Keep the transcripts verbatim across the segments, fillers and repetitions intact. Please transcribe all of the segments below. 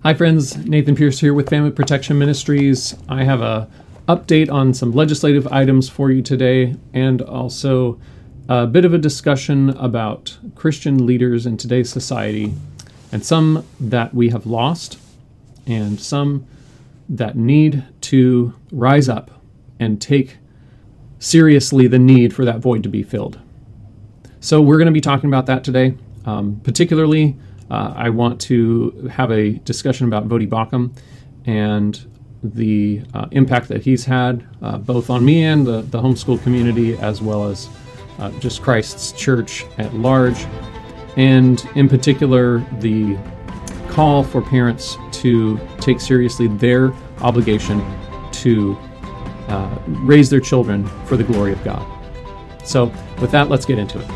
Hi friends, Nathan Pierce here with Family Protection Ministries. I have a update on some legislative items for you today, and also a bit of a discussion about Christian leaders in today's society, and some that we have lost, and some that need to rise up and take seriously the need for that void to be filled. So we're going to be talking about that today. Um, particularly, uh, I want to have a discussion about Voddie Baucham and the uh, impact that he's had, uh, both on me and the, the homeschool community, as well as uh, just Christ's church at large, and in particular, the call for parents to take seriously their obligation to uh, raise their children for the glory of God. So with that, let's get into it.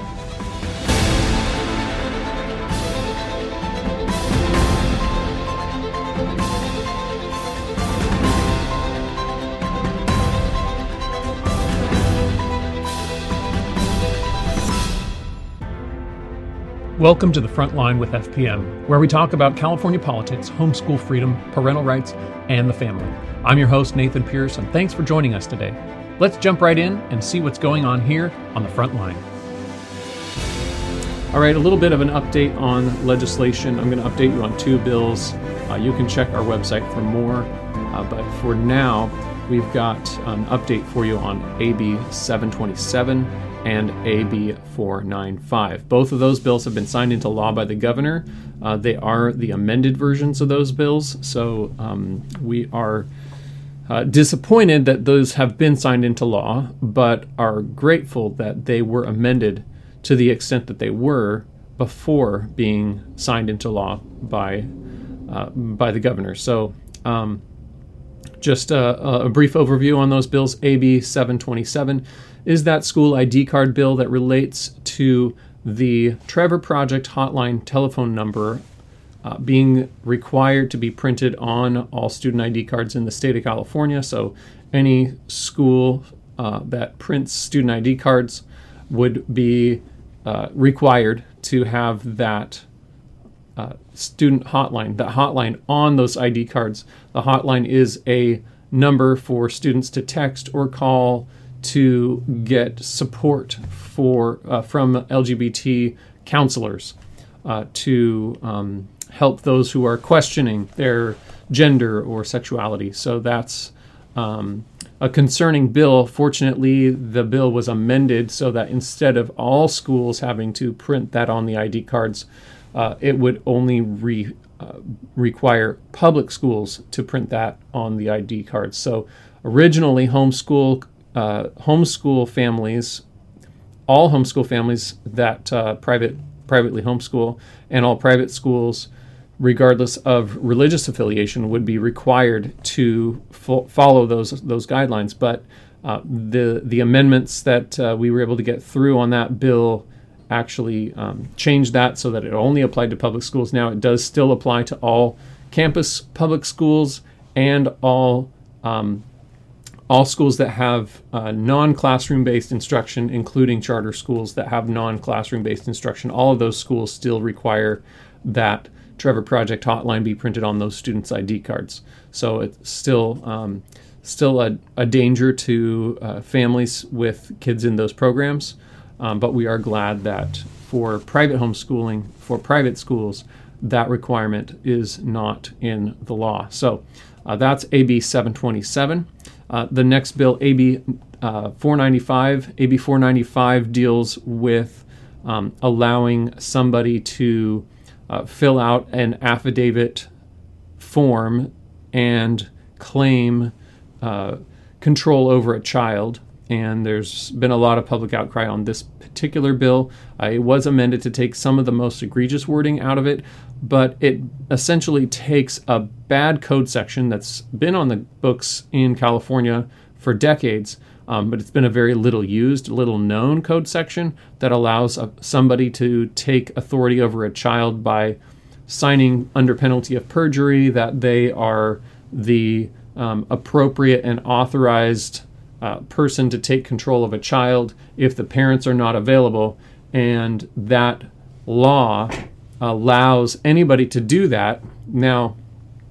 Welcome to the Front Line with F P M, where we talk about California politics, homeschool freedom, parental rights, and the family. I'm your host, Nathan Pierce, and thanks for joining us today. Let's jump right in and see what's going on here on the Front Line. All right, a little bit of an update on legislation. I'm going to update you on two bills. Uh, you can check our website for more, uh, but for now, we've got an update for you on A B seven twenty-seven and A B four ninety-five. Both of those bills have been signed into law by the governor. Uh, they are the amended versions of those bills, so um, we are uh, disappointed that those have been signed into law, but are grateful that they were amended to the extent that they were before being signed into law by uh, by the governor. So um, just a, a brief overview on those bills. A B seven twenty-seven is that school I D card bill that relates to the Trevor Project hotline telephone number uh, being required to be printed on all student I D cards in the state of California. So any school uh, that prints student I D cards would be uh, required to have that uh, student hotline, that hotline on those I D cards. The hotline is a number for students to text or call to get support for uh, from L G B T counselors uh, to um, help those who are questioning their gender or sexuality. So that's um, a concerning bill. Fortunately, the bill was amended so that instead of all schools having to print that on the I D cards, uh, it would only re, uh, require public schools to print that on the I D cards. So originally, homeschool Uh, homeschool families, all homeschool families that uh, private privately homeschool, and all private schools, regardless of religious affiliation, would be required to fo- follow those those guidelines. But uh, the the amendments that uh, we were able to get through on that bill actually um, changed that so that it only applied to public schools. Now it does still apply to all campus public schools and all um, all schools that have uh, non-classroom based instruction, including charter schools that have non-classroom based instruction. All of those schools still require that Trevor Project hotline be printed on those students' I D cards. So it's still um, still a, a danger to uh, families with kids in those programs, um, but we are glad that for private homeschooling, for private schools, that requirement is not in the law. So uh, that's A B seven twenty-seven. Uh, the next bill, A B uh, four ninety-five, A B four ninety-five deals with um, allowing somebody to uh, fill out an affidavit form and claim uh, control over a child. And there's been a lot of public outcry on this particular bill. Uh, it was amended to take some of the most egregious wording out of it, but it essentially takes a bad code section that's been on the books in California for decades, um, but it's been a very little used, little known code section that allows a, somebody to take authority over a child by signing under penalty of perjury that they are the um, appropriate and authorized Uh, person to take control of a child if the parents are not available, and that law allows anybody to do that. Now,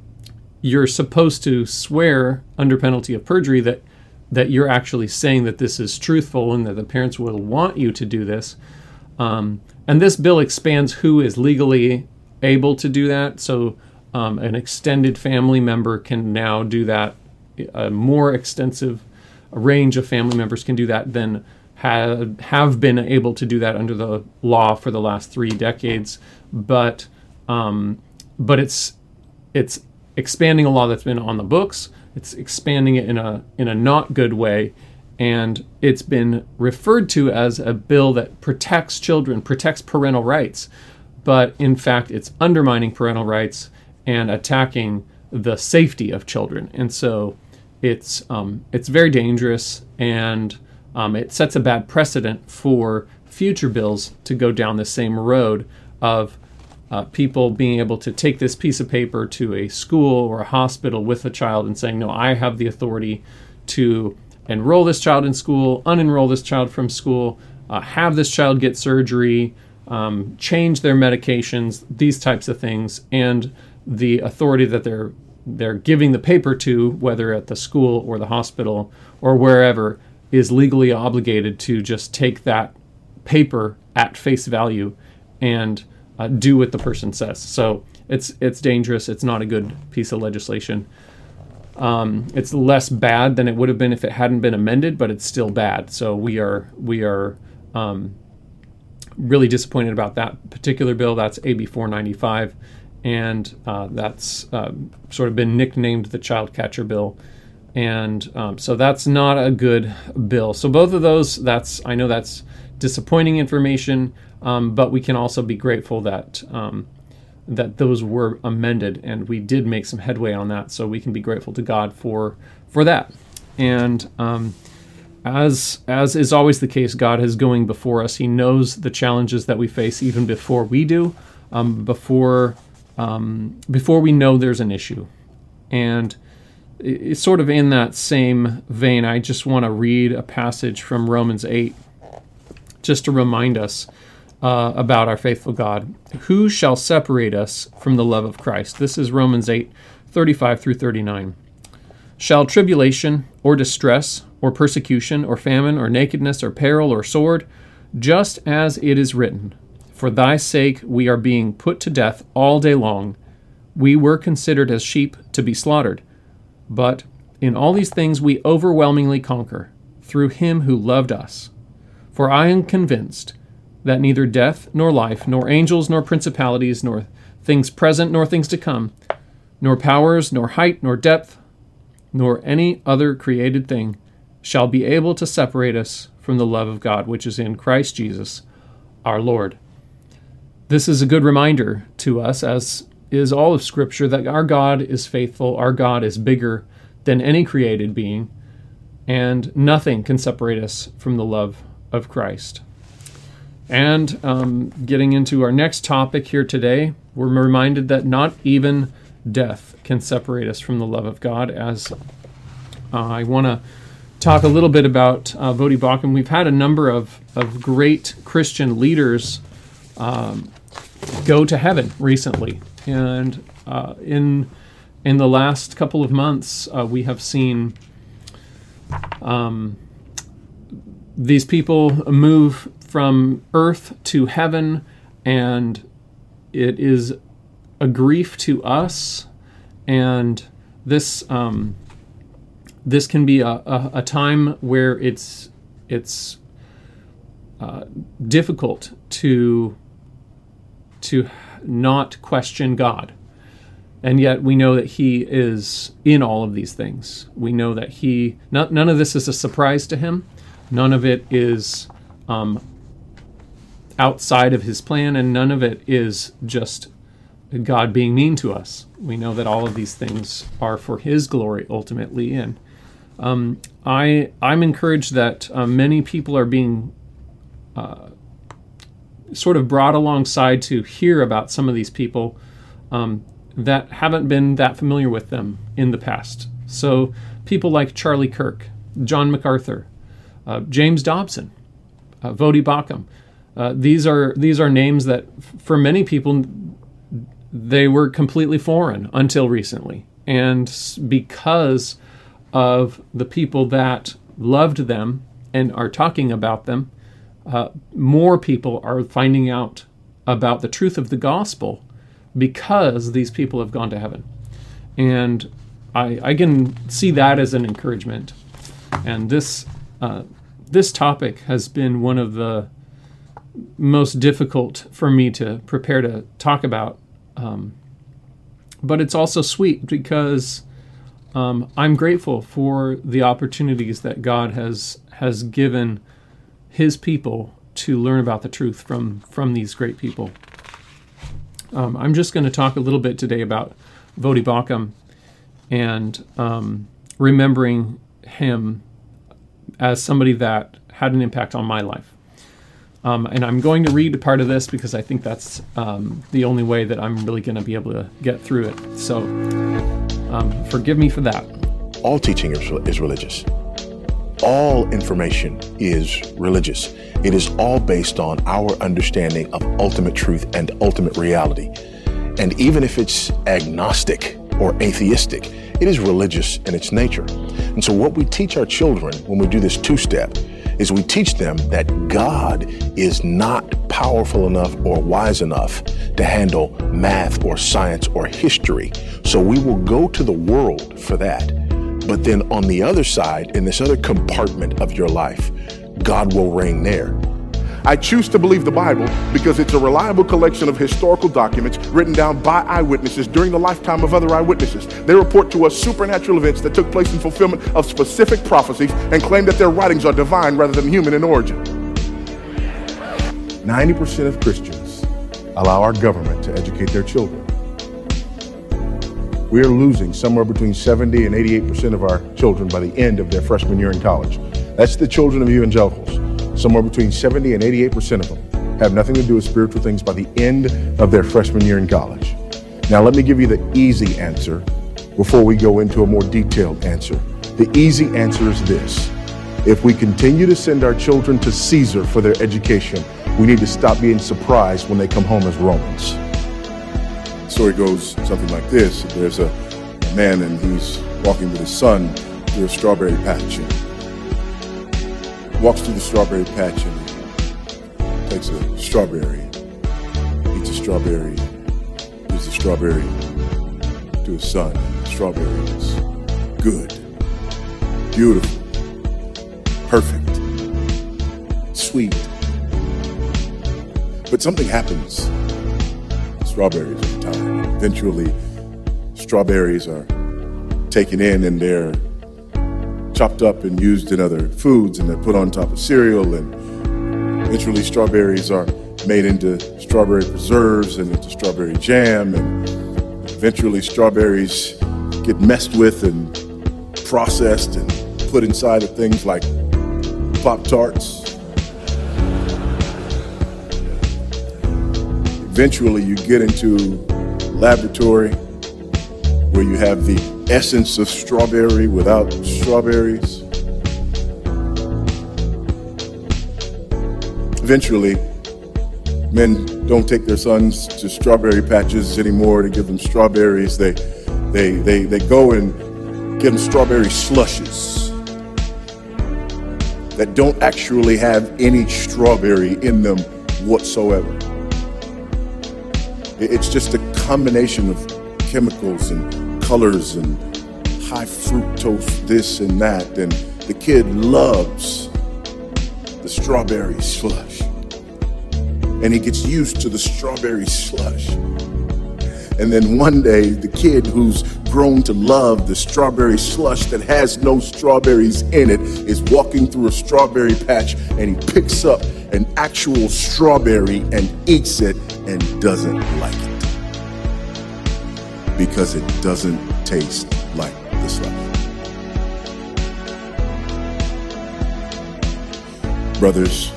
you're supposed to swear under penalty of perjury that that you're actually saying that this is truthful and that the parents will want you to do this. Um, and this bill expands who is legally able to do that. So um, an extended family member can now do that. A more extensive range of family members can do that than have, have been able to do that under the law for the last three decades. But um, but it's it's expanding a law that's been on the books. It's expanding it in a in a not good way, and it's been referred to as a bill that protects children, protects parental rights. But in fact, it's undermining parental rights and attacking the safety of children. And so it's um, it's very dangerous, and um, it sets a bad precedent for future bills to go down the same road of uh, people being able to take this piece of paper to a school or a hospital with a child and saying, no, I have the authority to enroll this child in school, unenroll this child from school, uh, have this child get surgery, um, change their medications, these types of things, and the authority that they're they're giving the paper to, whether at the school or the hospital or wherever, is legally obligated to just take that paper at face value and uh, do what the person says. So it's it's dangerous. It's not a good piece of legislation. Um, it's less bad than it would have been if it hadn't been amended, but it's still bad. So we are we are um, really disappointed about that particular bill. That's A B four ninety-five, and uh, that's uh, sort of been nicknamed the Child Catcher Bill. And um, so that's not a good bill. So both of those, that's I know that's disappointing information, um, but we can also be grateful that um, that those were amended, and we did make some headway on that. So we can be grateful to God for for that. And um, as as is always the case, God is going before us. He knows the challenges that we face even before we do, um, before um, before we know there's an issue. And it's sort of in that same vein, I just want to read a passage from Romans eight, just to remind us uh, about our faithful God. Who shall separate us from the love of Christ? This is Romans eight, thirty-five through thirty-nine. Shall tribulation, or distress, or persecution, or famine, or nakedness, or peril, or sword? Just as it is written, for thy sake we are being put to death all day long. We were considered as sheep to be slaughtered. But in all these things we overwhelmingly conquer, through him who loved us. For I am convinced that neither death, nor life, nor angels, nor principalities, nor things present, nor things to come, nor powers, nor height, nor depth, nor any other created thing shall be able to separate us from the love of God, which is in Christ Jesus our Lord. This is a good reminder to us, as is all of Scripture, that our God is faithful, our God is bigger than any created being, and nothing can separate us from the love of Christ. And um, getting into our next topic here today, we're reminded that not even death can separate us from the love of God, as uh, I want to talk a little bit about uh, Voddie Baucham. We've had a number of, of great Christian leaders um, go to heaven recently. And uh, in in the last couple of months, uh, we have seen um, these people move from earth to heaven, and it is a grief to us. And this um, this can be a, a, a time where it's it's uh, difficult to to not question God. And yet we know that he is in all of these things. We know that he, not, none of this is a surprise to him. None of it is um, outside of his plan, and none of it is just God being mean to us. We know that all of these things are for his glory ultimately. And um, I, I'm encouraged that uh, many people are being uh, sort of brought alongside to hear about some of these people um, that haven't been that familiar with them in the past. So people like Charlie Kirk, John MacArthur, uh, James Dobson, uh, Voddie Baucham. Uh, these are these are names that, f- for many people, they were completely foreign until recently. And because of the people that loved them and are talking about them, uh, more people are finding out about the truth of the gospel because these people have gone to heaven. And I, I can see that as an encouragement. And this uh, this topic has been one of the most difficult for me to prepare to talk about. Um, but it's also sweet because um, I'm grateful for the opportunities that God has has given his people to learn about the truth from, from these great people. Um, I'm just going to talk a little bit today about Voddie Baucham and um, remembering him as somebody that had an impact on my life. Um, and I'm going to read a part of this because I think that's um, the only way that I'm really going to be able to get through it. So um, forgive me for that. All teaching is, is religious. All information is religious. It is all based on our understanding of ultimate truth and ultimate reality. And even if it's agnostic or atheistic, it is religious in its nature. And so what we teach our children when we do this two-step is we teach them that God is not powerful enough or wise enough to handle math or science or history. So we will go to the world for that. But then on the other side, in this other compartment of your life, God will reign there. I choose to believe the Bible because it's a reliable collection of historical documents written down by eyewitnesses during the lifetime of other eyewitnesses. They report to us supernatural events that took place in fulfillment of specific prophecies and claim that their writings are divine rather than human in origin. ninety percent of Christians allow our government to educate their children. We are losing somewhere between seventy and eighty-eight percent of our children by the end of their freshman year in college. That's the children of evangelicals. Somewhere between seventy and eighty-eight percent of them have nothing to do with spiritual things by the end of their freshman year in college. Now, let me give you the easy answer before we go into a more detailed answer. The easy answer is this. If we continue to send our children to Caesar for their education, we need to stop being surprised when they come home as Romans. The story goes something like this. There's a, a man and he's walking with his son through a strawberry patch. And walks through the strawberry patch and takes a strawberry, eats a strawberry, gives the strawberry to his son. The strawberry is good, beautiful, perfect, sweet. But something happens. Strawberries over time. Eventually, strawberries are taken in and they're chopped up and used in other foods, and they're put on top of cereal, and eventually strawberries are made into strawberry preserves and into strawberry jam, and eventually strawberries get messed with and processed and put inside of things like Pop-Tarts. Eventually you get into a laboratory where you have the essence of strawberry without strawberries. Eventually, men don't take their sons to strawberry patches anymore to give them strawberries. They, they, they, they go and give them strawberry slushes that don't actually have any strawberry in them whatsoever. It's just a combination of chemicals and colors and high fructose this and that, and the kid loves the strawberry slush, and he gets used to the strawberry slush. And then one day the kid who's grown to love the strawberry slush that has no strawberries in it is walking through a strawberry patch, and he picks up an actual strawberry and eats it and doesn't like it because it doesn't taste like the slush. Brothers,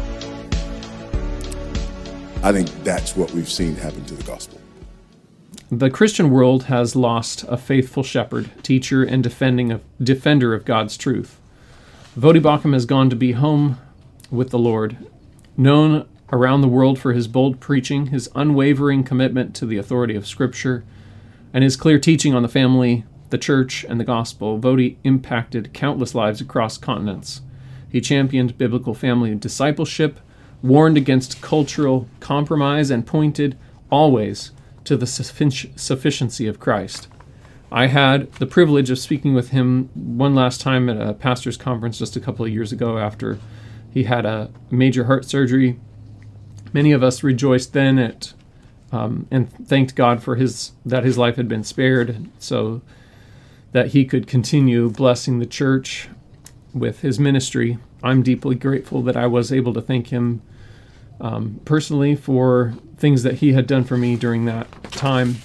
I think that's what we've seen happen to the gospel. The Christian world has lost a faithful shepherd, teacher, and defending of, defender of God's truth. Voddie Baucham has gone to be home with the Lord, known around the world for his bold preaching, his unwavering commitment to the authority of Scripture, and his clear teaching on the family, the church, and the gospel, Voddie impacted countless lives across continents. He championed biblical family discipleship, warned against cultural compromise, and pointed always to the suffic- sufficiency of Christ. I had the privilege of speaking with him one last time at a pastor's conference just a couple of years ago after he had a major heart surgery. Many of us rejoiced then at um, and thanked God for his that his life had been spared so that he could continue blessing the church with his ministry. I'm deeply grateful that I was able to thank him um, personally for things that he had done for me during that time.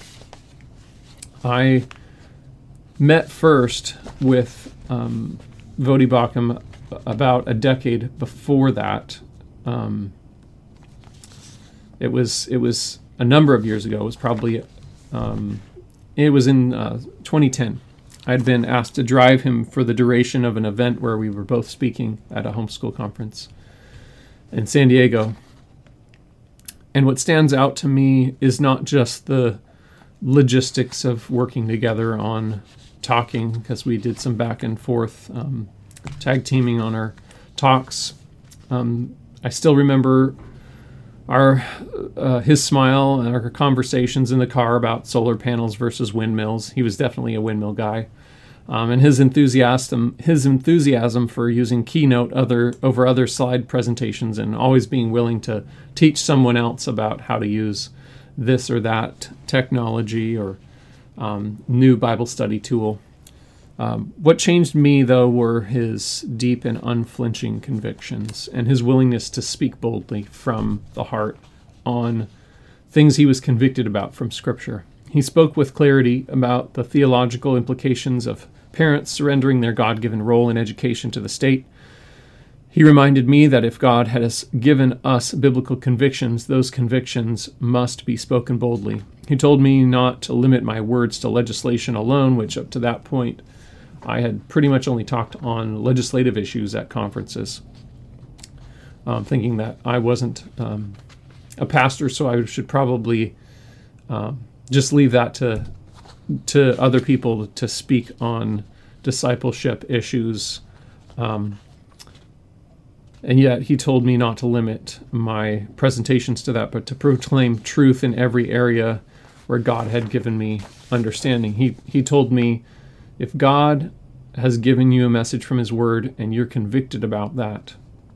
I met first with um, Voddie Baucham about a decade before that. Um, it was it was a number of years ago. It was probably um, it was in uh, twenty ten. I had been asked to drive him for the duration of an event where we were both speaking at a homeschool conference in San Diego. And what stands out to me is not just the logistics of working together on talking, because we did some back and forth um, tag teaming on our talks. Um, I still remember our uh, his smile and our conversations in the car about solar panels versus windmills. He was definitely a windmill guy. Um, and his enthusiasm, his enthusiasm for using Keynote other over other slide presentations and always being willing to teach someone else about how to use this or that technology or um, new Bible study tool. Um, what changed me, though, were his deep and unflinching convictions and his willingness to speak boldly from the heart on things he was convicted about from Scripture. He spoke with clarity about the theological implications of parents surrendering their God-given role in education to the state. He reminded me that if God has given us biblical convictions, those convictions must be spoken boldly. He told me not to limit my words to legislation alone, which up to that point I had pretty much only talked on legislative issues at conferences, um, thinking that I wasn't um, a pastor, so I should probably um, just leave that to to other people to speak on discipleship issues. Um, and yet he told me not to limit my presentations to that, but to proclaim truth in every area where God had given me understanding. He he told me, if God has given you a message from his word and you're convicted about that,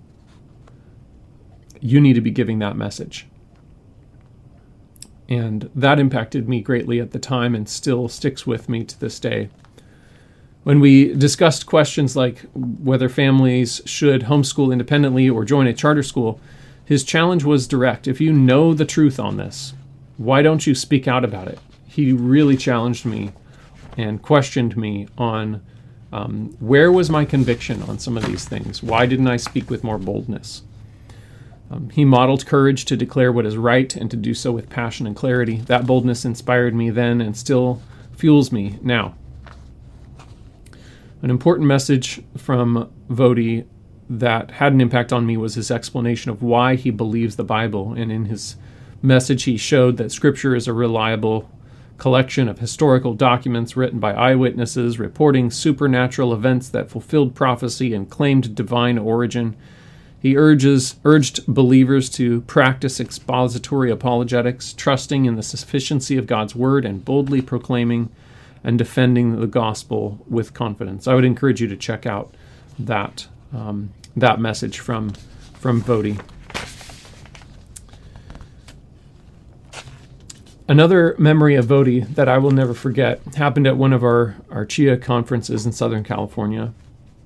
you need to be giving that message. And that impacted me greatly at the time and still sticks with me to this day. When we discussed questions like whether families should homeschool independently or join a charter school, his challenge was direct. If you know the truth on this, why don't you speak out about it? He really challenged me and questioned me on um, where was my conviction on some of these things? Why didn't I speak with more boldness? Um, he modeled courage to declare what is right and to do so with passion and clarity. That boldness inspired me then and still fuels me now. An important message from Voddie that had an impact on me was his explanation of why he believes the Bible. And in his message, he showed that Scripture is a reliable collection of historical documents written by eyewitnesses, reporting supernatural events that fulfilled prophecy and claimed divine origin. He urges urged believers to practice expository apologetics, trusting in the sufficiency of God's word and boldly proclaiming and defending the gospel with confidence. I would encourage you to check out that um, that message from from Voddie. Another memory of Voddie that I will never forget happened at one of our, our CHIA conferences in Southern California.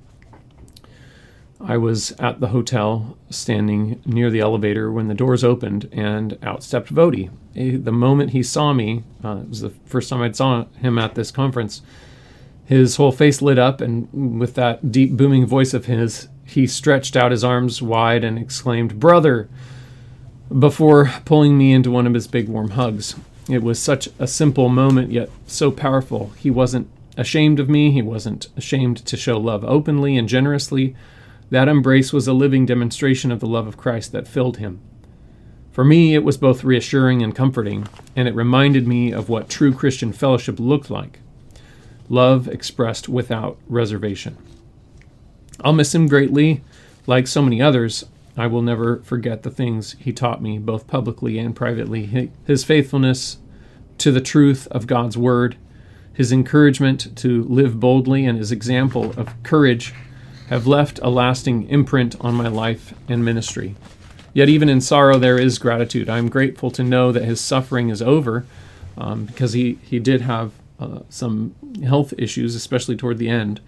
I was at the hotel standing near the elevator when the doors opened and out stepped Voddie. The moment he saw me, uh, it was the first time I saw him at this conference, his whole face lit up, and with that deep booming voice of his, he stretched out his arms wide and exclaimed, "Brother," before pulling me into one of his big warm hugs. It was such a simple moment, yet so powerful. He wasn't ashamed of me. He wasn't ashamed to show love openly and generously. That embrace was a living demonstration of the love of Christ that filled him. For me, it was both reassuring and comforting, and it reminded me of what true Christian fellowship looked like. Love expressed without reservation. I'll miss him greatly. Like so many others, I will never forget the things he taught me, both publicly and privately. His faithfulness to the truth of God's Word, his encouragement to live boldly, and his example of courage have left a lasting imprint on my life and ministry. Yet even in sorrow there is gratitude. I'm grateful to know that his suffering is over, um, because he, he did have uh, some health issues, especially toward the end.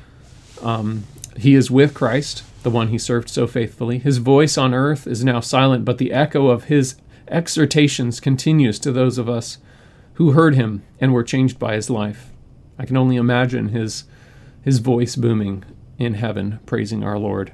Um, he is with Christ, the one he served so faithfully. His voice on earth is now silent, but the echo of his exhortations continues to those of us who heard him and were changed by his life. I can only imagine his his voice booming in heaven, praising our Lord.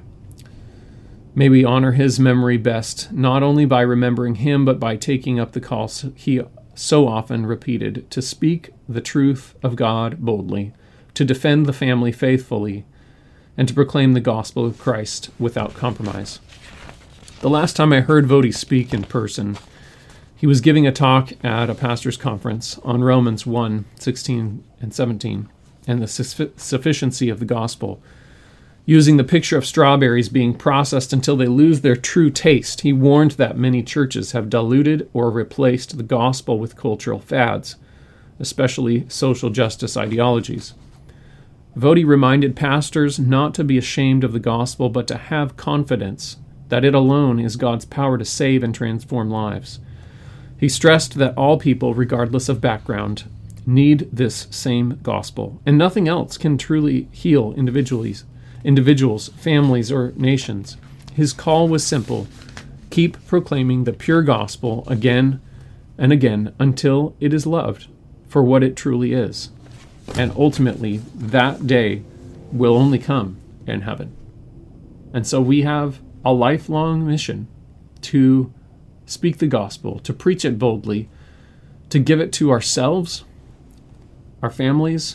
May we honor his memory best, not only by remembering him, but by taking up the call he so often repeated, to speak the truth of God boldly, to defend the family faithfully, and to proclaim the gospel of Christ without compromise. The last time I heard Voddie speak in person, he was giving a talk at a pastor's conference on Romans one, sixteen and seventeen, and the sufficiency of the gospel. Using the picture of strawberries being processed until they lose their true taste, he warned that many churches have diluted or replaced the gospel with cultural fads, especially social justice ideologies. Voddie reminded pastors not to be ashamed of the gospel, but to have confidence that it alone is God's power to save and transform lives. He stressed that all people, regardless of background, need this same gospel, and nothing else can truly heal individuals, individuals, families, or nations. His call was simple: keep proclaiming the pure gospel again and again until it is loved for what it truly is. And ultimately, that day will only come in heaven. And so we have a lifelong mission to speak the gospel, to preach it boldly, to give it to ourselves, our families,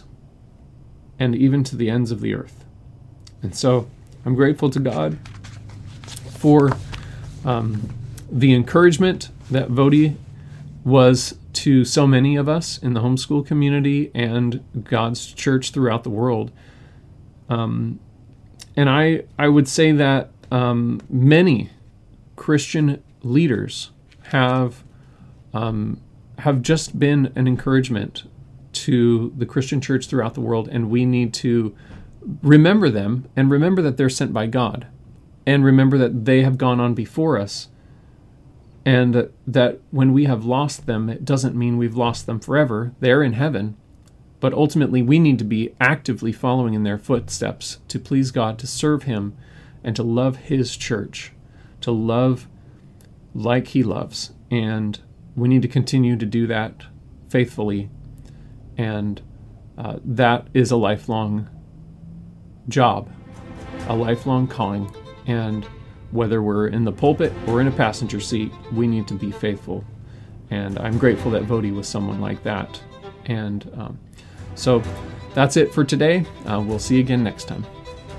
and even to the ends of the earth. And so I'm grateful to God for um, the encouragement that Voddie was to so many of us in the homeschool community and God's church throughout the world. Um, and I I would say that um, many Christian leaders have um, have just been an encouragement to the Christian church throughout the world, and we need to remember them and remember that they're sent by God, and remember that they have gone on before us, and that, that when we have lost them, it doesn't mean we've lost them forever. They're in heaven, but ultimately we need to be actively following in their footsteps to please God, to serve him, and to love his church, to love like he loves. And we need to continue to do that faithfully, and uh, that is a lifelong job, a lifelong calling. And whether we're in the pulpit or in a passenger seat, we need to be faithful. And I'm grateful that Voddie was someone like that. And um, so that's it for today. Uh, we'll see you again next time.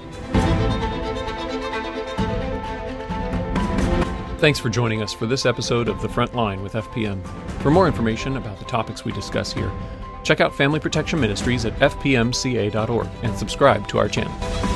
Thanks for joining us for this episode of The Front Line with F P M. For more information about the topics we discuss here, check out Family Protection Ministries at f p m c a dot org and subscribe to our channel.